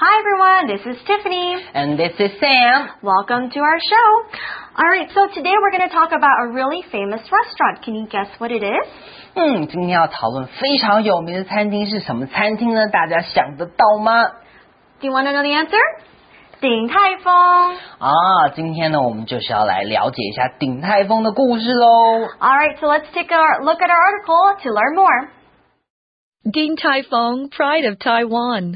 Hi everyone, this is Tiffany. And this is Sam. Welcome to our show. Alright, so today we're going to talk about a really famous restaurant. Can you guess what it is? 今天要讨论非常有名的餐厅是什么餐厅呢？大家想得到吗？ Do you want to know the answer? 鼎泰丰。 今天呢我们就是要来了解一下鼎泰丰的故事咯。 Alright, so let's take a look at our article to learn more. Din Tai Fung, Pride of Taiwan.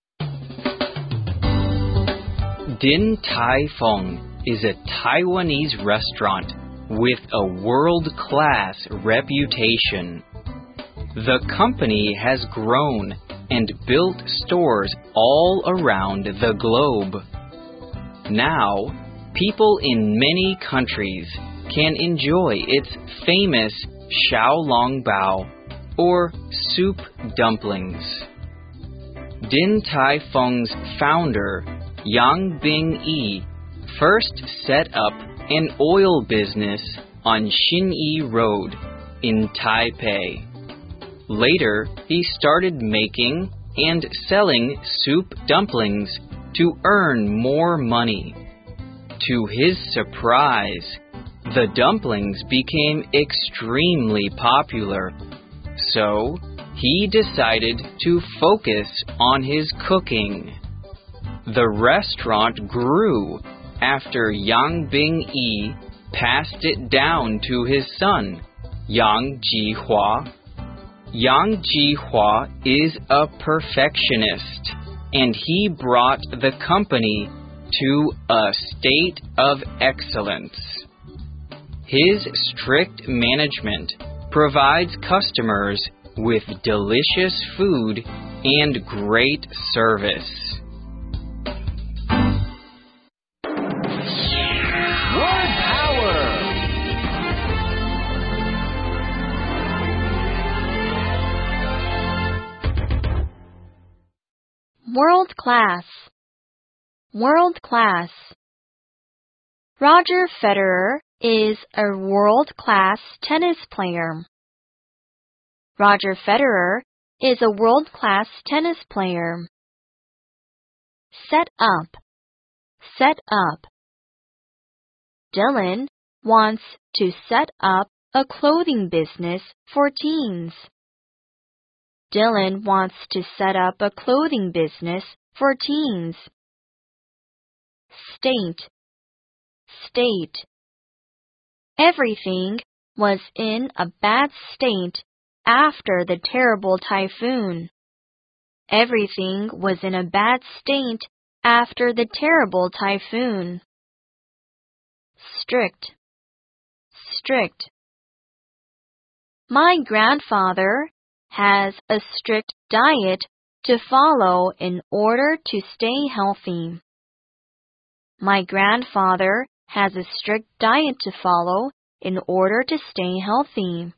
Din Tai Fung is a Taiwanese restaurant with a world-class reputation. The company has grown and built stores all around the globe. Now, people in many countries can enjoy its famous xiaolongbao, or soup dumplings. Din Tai Fung's founder, Yang Bing-yi, first set up an oil business on Xinyi Road in Taipei. Later, he started making and selling soup dumplings to earn more money. To his surprise, the dumplings became extremely popular. So, he decided to focus on his cooking. The restaurant grew after Yang Bing-yi passed it down to his son, Yang Jihua. Yang Jihua is a perfectionist, and he brought the company to a state of excellence. His strict management provides customers with delicious food and great service. Word power! World class. World class. Roger Federer is a world-class tennis player. Roger Federer is a world-class tennis player. Set up. Set up. Dylan wants to set up a clothing business for teens. Dylan wants to set up a clothing business for teens. State. State. Everything was in a bad state after the terrible typhoon. Everything was in a bad state after the terrible typhoon. Strict. Strict. My grandfather has a strict diet to follow in order to stay healthy. My grandfather has a strict diet to follow in order to stay healthy.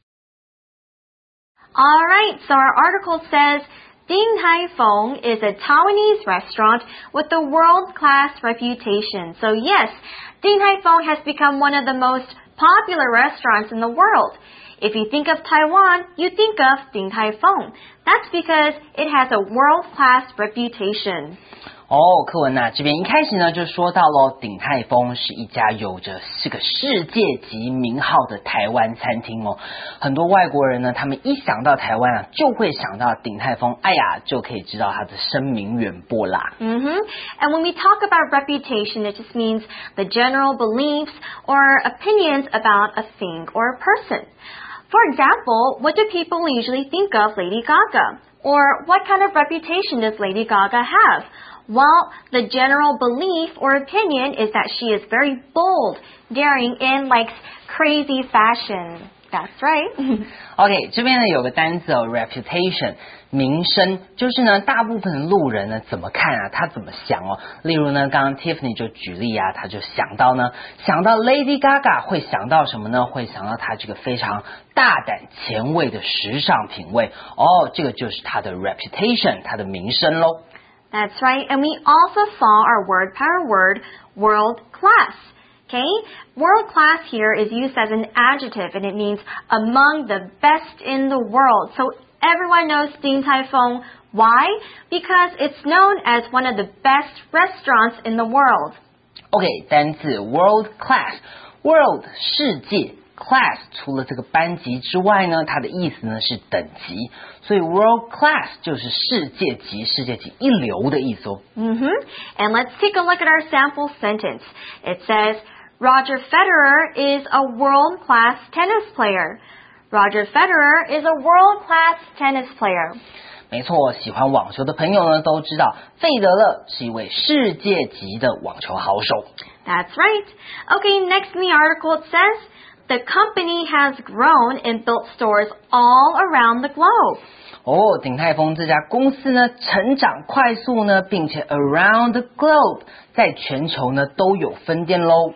Alright, so our article says Din Tai Fung is a Taiwanese restaurant with a world-class reputation. So yes, Din Tai Fung has become one of the most popular restaurants in the world. If you think of Taiwan, you think of Din Tai Fung. That's because it has a world-class reputation. 课文这边一开始呢就说到咯，鼎泰丰是一家有着这个世界级名号的台湾餐厅哦。很多外国人呢，他们一想到台湾就会想到鼎泰丰，就可以知道它的声名远播啦。 And when we talk about reputation, it just means the general beliefs or opinions about a thing or a person. For example, what do people usually think of Lady Gaga? Or what kind of reputation does Lady Gaga have? Well, the general belief or opinion is that she is very bold, daring, and likes crazy fashion. That's right. OK, 这边呢有个单词reputation， 名声，就是呢大部分的路人呢怎么看他怎么想哦。例如呢，刚刚 Tiffany 就举例他就想到 Lady Gaga 会想到什么呢？会想到她这个非常大胆前卫的时尚品味这个就是她的 reputation， 她的名声咯。 That's right, and we also saw our word power word, world class. Okay? World class here is used as an adjective and it means among the best in the world. So everyone knows Din Tai Fung. Why? Because it's known as one of the best restaurants in the world. OK, 单字 world class。World 世界 class 除了这个班级之外呢，它的意思呢是等级，所以 world class 就是世界级一流的意思哦。 And let's take a look at our sample sentence. It says, Roger Federer is a world-class tennis player. Roger Federer is a world-class tennis player. 没错，喜欢网球的朋友呢都知道，费德勒是一位世界级的网球好手。 That's right. Okay, next in the article it says, the company has grown and built stores all around the globe. 哦，鼎泰丰这家公司呢，成长快速呢，并且 around the globe 在全球呢都有分店喽。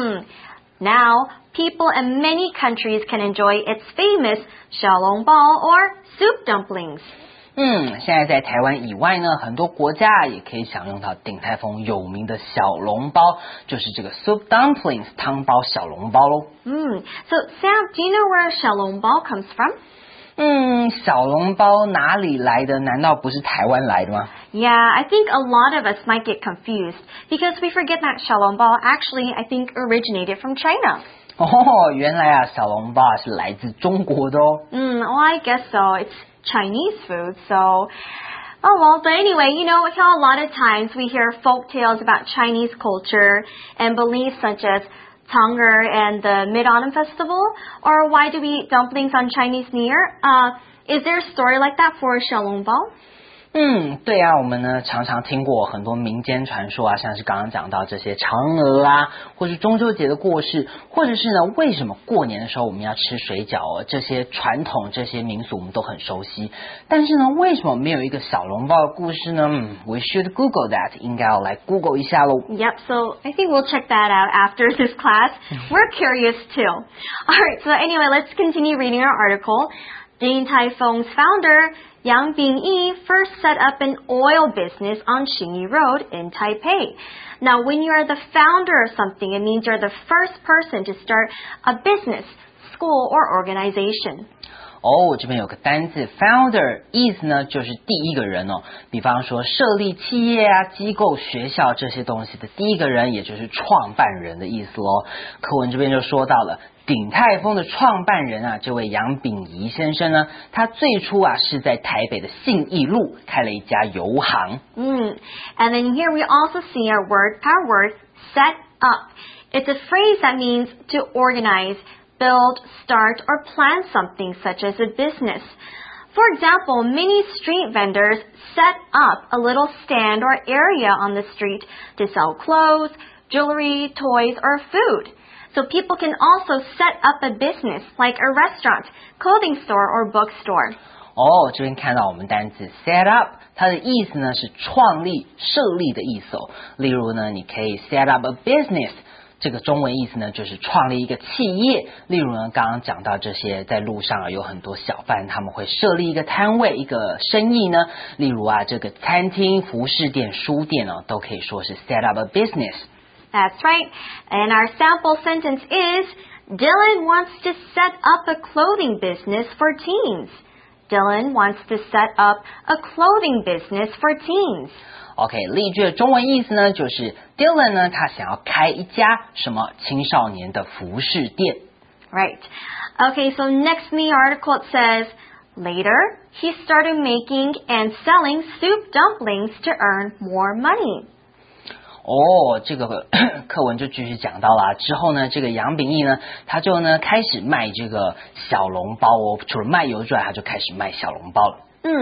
Now, people in many countries can enjoy its famous 小笼包 or soup dumplings. 现在在台湾以外呢，很多国家也可以享用到鼎泰丰有名的小笼包，就是这个 soup dumplings 汤包小笼包咯。 So Sam, do you know where 小笼包 comes from? 小笼包哪里来的？难道不是台湾来的吗？ Yeah, I think a lot of us might get confused because we forget that 小笼包 actually, I think, originated from China. 原来啊，小笼包是来自中国的哦。 Well, I guess so. It's Chinese food, so... Oh, well, but anyway, you know how a lot of times we hear folk tales about Chinese culture and beliefs such as Tong'er and the Mid-Autumn Festival? Or why do we eat dumplings on Chinese New Year? Is there a story like that for 小笼包？ 对啊，我们呢常常听过很多民间传说啊，像是刚刚讲到这些嫦娥啊，或是中秋节的过世，或者是呢为什么过年的时候我们要吃水饺哦，这些传统这些民俗我们都很熟悉，但是呢为什么没有一个小笼包的故事呢？We should Google that， 应该要来 Google 一下咯。 Yep, so I think we'll check that out after this class. We're curious too. Alright, so anyway, let's continue reading our article. Din Tai Fung's founder, Yang Bingyi, first set up an oil business on Xinyi Road in Taipei. Now, when you are the founder of something, it means you're the first person to start a business, school, or organization. 这边有个单字 founder， 意思呢就是第一个人哦。比方说设立企业啊、机构、学校这些东西的第一个人，也就是创办人的意思咯。课文这边就说到了鼎泰丰的创办人啊，这位杨秉仪先生呢，他最初啊是在台北的信义路开了一家油行。 And then here we also see our word set up. It's a phrase that means to organize, build, start, or plan something such as a business. For example, many street vendors set up a little stand or area on the street to sell clothes, jewelry, toys, or food. So people can also set up a business like a restaurant, clothing store, or bookstore. 这边看到我们单字 set up， 它的意思呢是创立、设立的意思哦。例如呢，你可以 set up a business， 这个中文意思呢就是创立一个企业。例如呢，刚刚讲到这些，在路上有很多小贩，他们会设立一个摊位，一个生意呢。例如啊，这个餐厅、服饰店、书店哦，都可以说是 set up a business。 That's right. And our sample sentence is, Dylan wants to set up a clothing business for teens. Dylan wants to set up a clothing business for teens. OK， 例句的中文意思呢，就是 Dylan 呢，他想要开一家什么青少年的服饰店。 Right. Okay, so next in the article it says, later, he started making and selling soup dumplings to earn more money. 这个课文就继续讲到了。之后呢，这个杨秉义呢，他就呢开始卖这个小笼包哦，除了卖油之外，他就开始卖小笼包了。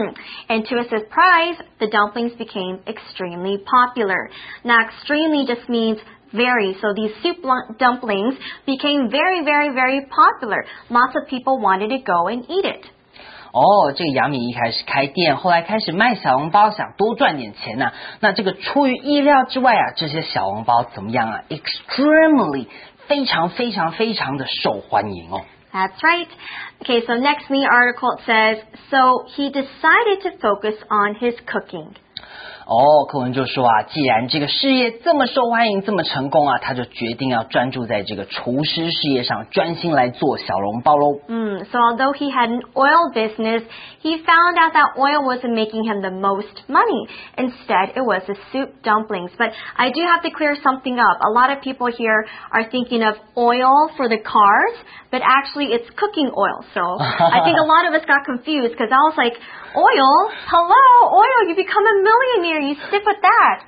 And to his surprise, the dumplings became extremely popular. Now, extremely just means very. So these soup dumplings became very, very, very popular. Lots of people wanted to go and eat it. 这个杨秉一开始开店，后来开始卖小笼包，想多赚点钱呢。那这个出于意料之外啊，这些小笼包怎么样啊 ？Extremely， 非常非常非常的受欢迎哦。 That's right. Okay, so next in the article it says, so he decided to focus on his cooking. 课文就说啊，既然这个事业这么受欢迎，这么成功啊，他就决定要专注在这个厨师事业上，专心来做小笼包喽。 So although he had an oil business, he found out that oil wasn't making him the most money. Instead, it was the soup dumplings. But I do have to clear something up. A lot of people here are thinking of oil for the cars, but actually it's cooking oil. So I think a lot of us got confused because I was like, oil? Hello, oil, you become a millionaire. You stick with that.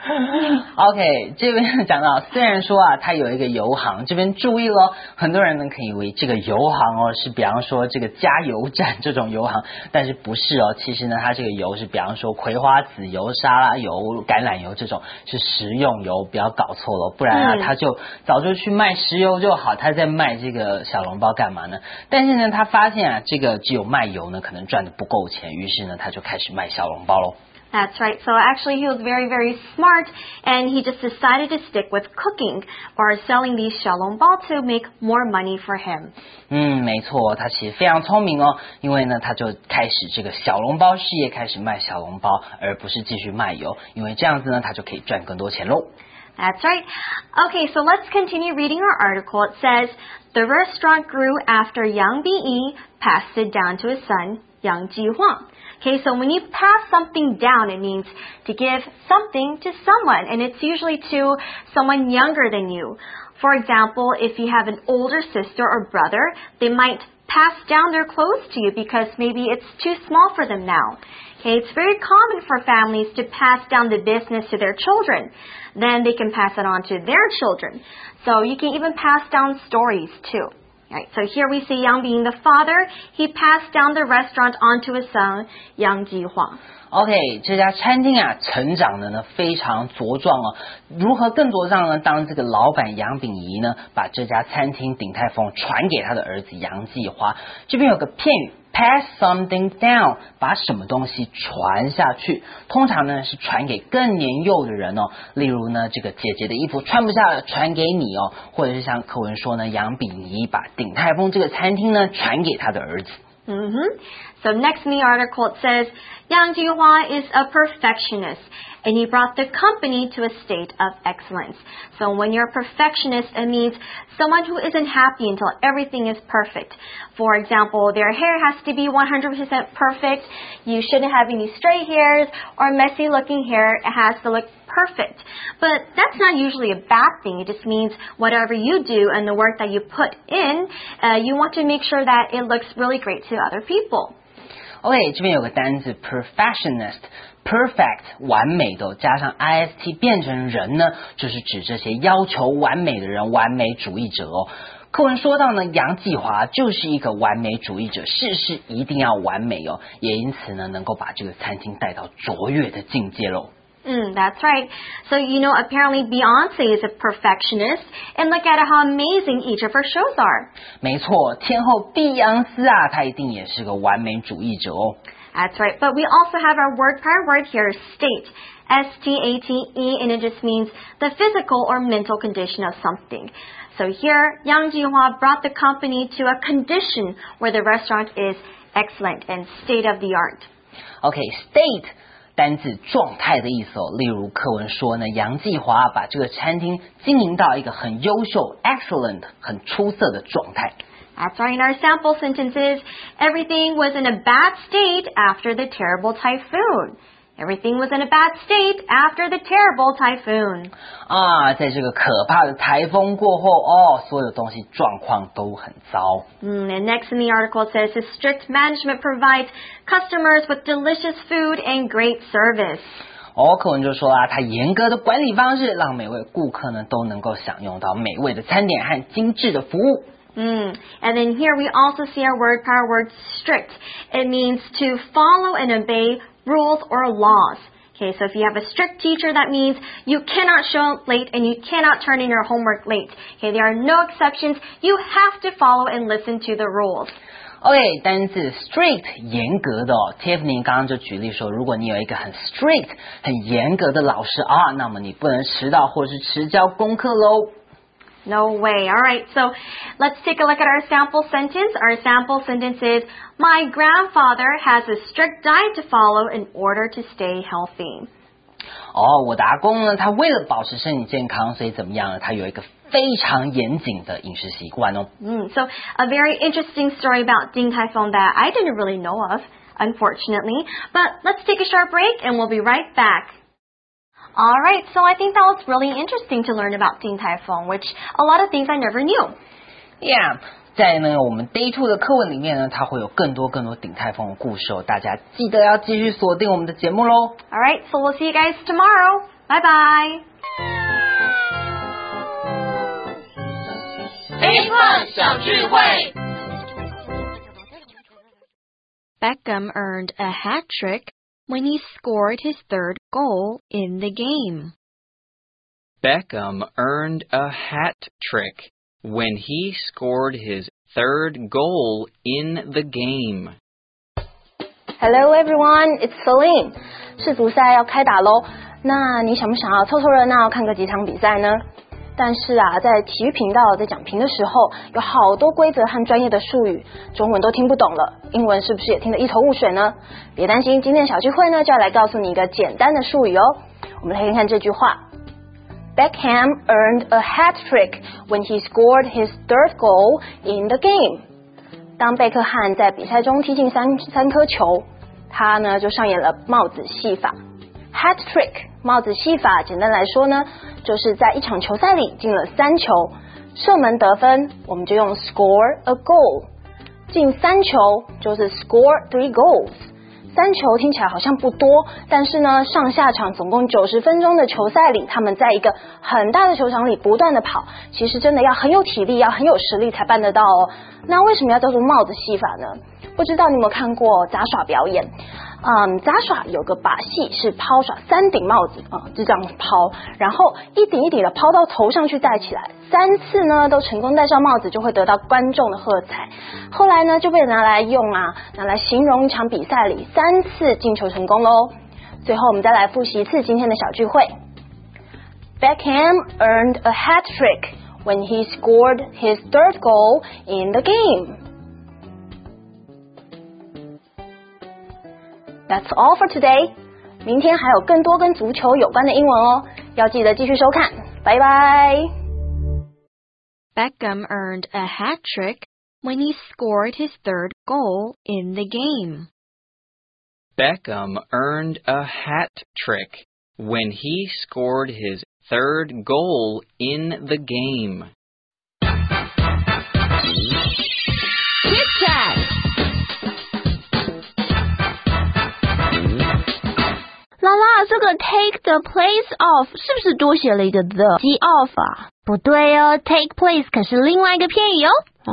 OK， 这边讲到，虽然说啊，它有一个油行，这边注意咯，很多人呢可以以为这个油行是比方说这个加油站这种油行，但是不是其实呢，它这个油是比方说葵花籽油、沙拉油、橄榄油这种是食用油，不要搞错了，不然啊，他就早就去卖石油就好，他在卖这个小笼包干嘛呢？但是呢，他发现啊，这个只有卖油呢，可能赚的不够钱，于是呢，他就开始卖小笼包咯。 That's right. So actually he was very, very smart and he just decided to stick with cooking or selling these xiaolongbao to make more money for him. 没错，他其实非常聪明因为呢他就开始这个小笼包事业，开始卖小笼包，而不是继续卖油，因为这样子呢他就可以赚更多钱咯。 That's right. Okay, so let's continue reading our article. It says, the restaurant grew after Yang Biyi passed it down to his son, Yang Jihua. Okay, so when you pass something down, it means to give something to someone, and it's usually to someone younger than you. For example, if you have an older sister or brother, they might pass down their clothes to you because maybe it's too small for them now. Okay, it's very common for families to pass down the business to their children. Then they can pass it on to their children. So you can even pass down stories too. Right, so here we see Yang being the father. He passed down the restaurant onto his son, Yang Jihua. OK， 这家餐厅啊，成长的呢非常茁壮如何更茁壮呢？当这个老板杨秉仪呢，把这家餐厅鼎泰丰传给他的儿子杨继华。这边有个片语 ，pass something down， 把什么东西传下去。通常呢是传给更年幼的人例如呢，这个姐姐的衣服穿不下了，传给你或者是像课文说呢，杨秉仪把鼎泰丰这个餐厅呢传给他的儿子。 So next in the article it says, Yang Jihua is a perfectionist and he brought the company to a state of excellence. So when you're a perfectionist, it means someone who isn't happy until everything is perfect. For example, their hair has to be 100% perfect. You shouldn't have any stray hairs or messy looking hair. It has to look perfect. But that's not usually a bad thing. It just means whatever you do and the work that you put in, you want to make sure that it looks really great to other people. OK， 这边有个单字 perfectionist。Perfect 完美的加上 ist 变成人呢，就是指这些要求完美的人，完美主义者课文说到呢，杨继华就是一个完美主义者，事事一定要完美也因此呢，能够把这个餐厅带到卓越的境界咯。 That's right. So, apparently Beyonce is a perfectionist, and look at how amazing each of her shows are. 没错，天后碧昂斯啊，她一定也是个完美主义者 That's right. But we also have our word per word here, state. S-T-A-T-E, and it just means the physical or mental condition of something. So here, Yang Jihua brought the company to a condition where the restaurant is excellent and state of the art. Okay, state单字状态的意思例如课文说呢，杨继华把这个餐厅经营到一个很优秀 excellent 很出色的状态。 That's right. In our sample sentences, everything was in a bad state after the terrible typhoon. Everything was in a bad state after the terrible typhoon. 在这个可怕的台风过后所有东西状况都很糟。 And next in the article it says, his strict management provides customers with delicious food and great service. 课文就说他严格的管理方式让每位顾客呢都能够享用到美味的餐点和精致的服务。 And then here we also see our word power word strict. It means to follow and obey rules or laws. Okay, so if you have a strict teacher, that means you cannot show up late and you cannot turn in your homework late. Okay, there are no exceptions. You have to follow and listen to the rules. OK， 单字 strict 严格的Tiffany 刚刚就举例说，如果你有一个很 strict 很严格的老师那么你不能迟到或是迟交功课咯。 No way. All right, so let's take a look at our sample sentence. Our sample sentence is, my grandfather has a strict diet to follow in order to stay healthy. 我的阿公呢，他为了保持身体健康，所以怎么样呢？他有一个非常严谨的饮食习惯哦。 So a very interesting story about Din Tai Fung that I didn't really know of, unfortunately. But let's take a short break and we'll be right back. Alright, so I think that was really interesting to learn about Din Tai Fung, which a lot of things I never knew. Yeah. 在呢我们 Day 2的课文里面呢，它会有更多鼎泰丰的故事哦，大家记得要继续锁定我们的节目咯。 Alright, so we'll see you guys tomorrow. Bye bye. Day 课小聚会。 Beckham earned a hat trick when he scored his third goal in the game. Beckham earned a hat trick when he scored his third goal in the game. Hello everyone, it's Celine. 世足赛要开打咯，那你想不想要凑凑热闹看个几场比赛呢？但是啊，在体育频道在讲评的时候，有好多规则和专业的术语，中文都听不懂了，英文是不是也听得一头雾水呢？别担心，今天的小聚会呢，就要来告诉你一个简单的术语哦。我们来看看这句话。Beckham earned a hat trick when he scored his third goal in the game. 当贝克汉在比赛中踢进三颗球，他呢就上演了帽子戏法。Hat trick 帽子戏法，简单来说呢，就是在一场球赛里进了3球，射门得分，我们就用 score a goal。进3球就是 score 3 goals。3球听起来好像不多，但是呢，上下场总共90分钟的球赛里，他们在一个很大的球场里不断的跑，其实真的要很有体力，要很有实力才办得到哦。那为什么要叫做帽子戏法呢？不知道你有没有看过杂耍表演？杂耍有个把戏是抛耍3顶帽子就这样抛，然后一顶一顶的抛到头上去戴起来，3次呢都成功戴上帽子，就会得到观众的喝彩。后来呢就被拿来形容一场比赛里3次进球成功咯。最后我们再来复习一次今天的小聚会。Beckham earned a hat trick when he scored his third goal in the game.That's all for today. 明天还有更多跟足球有关的英文哦，要记得继续收看。拜拜。 Beckham earned a hat trick when he scored his third goal in the game. Beckham earned a hat trick when he scored his third goal in the game. Kit Kat。 拉拉，这个 take the place of 是不是多写了一个 the 记 off 啊？不对哦 ，take place 可是另外一个片语哦。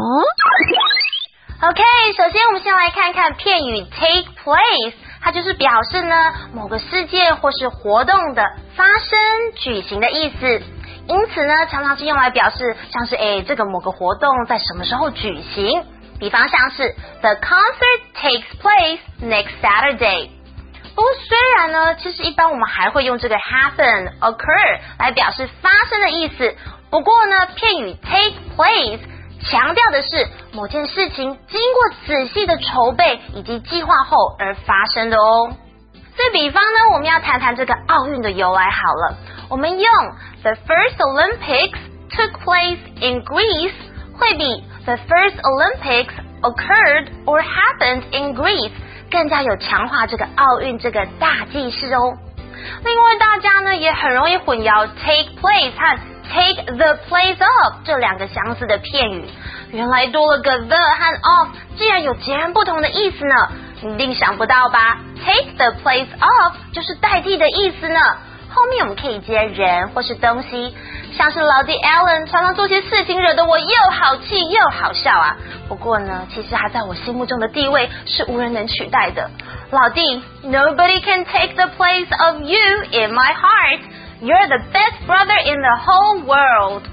OK， 首先我们先来看看片语 take place， 它就是表示呢某个事件或是活动的发生、举行的意思。因此呢，常常是用来表示像是这个某个活动在什么时候举行。比方像是 The concert takes place next Saturday。不过虽然呢，其实一般我们还会用这个 happen、occur 来表示发生的意思。不过呢，片语 take place 强调的是某件事情经过仔细的筹备以及计划后而发生的哦。所以比方呢，我们要谈谈这个奥运的由来好了。我们用 The first Olympics took place in Greece 会比 The first Olympics occurred or happened in Greece更加有强化这个奥运这个大记事哦。另外大家呢也很容易混淆 take place 和 take the place of 这两个相似的片语，原来多了个 the 和 of 竟然有截然不同的意思呢，你一定想不到吧？ take the place of 就是代替的意思呢，后面我们可以接人或是东西，像是老弟 Alan 常常做些事情惹得我又好气又好笑啊。不过呢，其实他在我心目中的地位是无人能取代的。老弟 Nobody can take the place of you in my heart. You're the best brother in the whole world.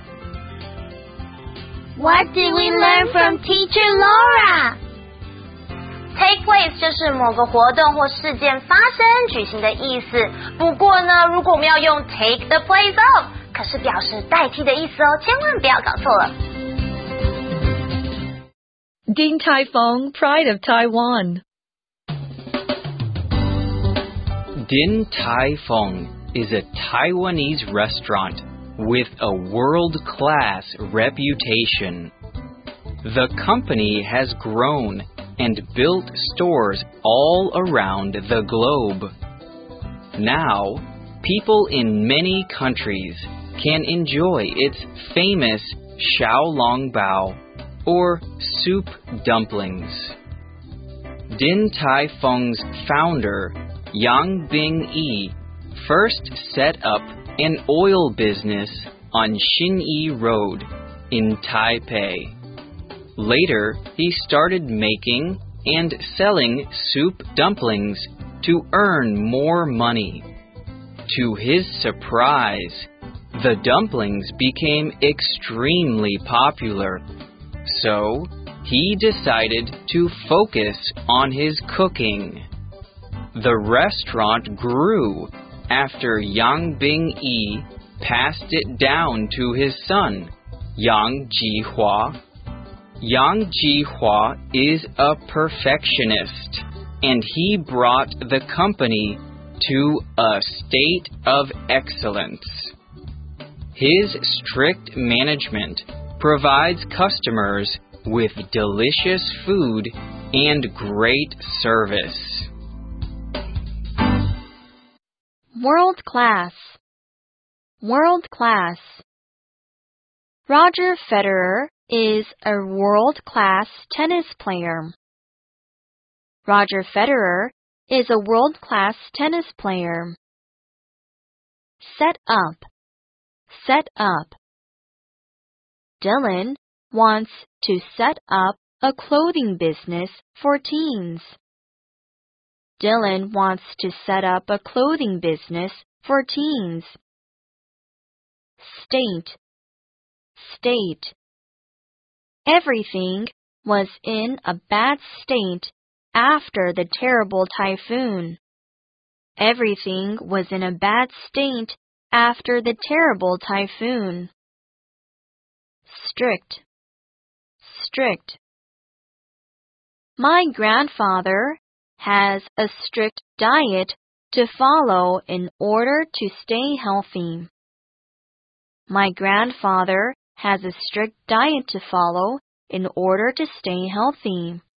What did we learn from Teacher Laura? Take place 就是某个活动或事件发生举行的意思。不过呢，如果我们要用 take the place of 可是表示代替的意思哦，千万不要搞错了。 Din Tai Fung, Pride of Taiwan. Din Tai Fung is a Taiwanese restaurant with a world-class reputation. The company has grown and built stores all around the globe. Now, people in many countries can enjoy its famous xiaolongbao, or soup dumplings. Din Tai Fung's founder, Yang Bing-yi, first set up an oil business on Xinyi Road in Taipei. Later, he started making and selling soup dumplings to earn more money. To his surprise, the dumplings became extremely popular, so he decided to focus on his cooking. The restaurant grew after Yang Bing-yi passed it down to his son, Yang Jihua. Yang Jihua is a perfectionist, and he brought the company to a state of excellence. His strict management provides customers with delicious food and great service. World class. World class. Roger Federer is a world-class tennis player. Roger Federer is a world-class tennis player. Set up. Set up. Dylan wants to set up a clothing business for teens. Dylan wants to set up a clothing business for teens. State. State. Everything was in a bad state after the terrible typhoon. Everything was in a bad state after the terrible typhoon. Strict. Strict. My grandfather has a strict diet to follow in order to stay healthy. My grandfather has a strict diet to follow in order to stay healthy.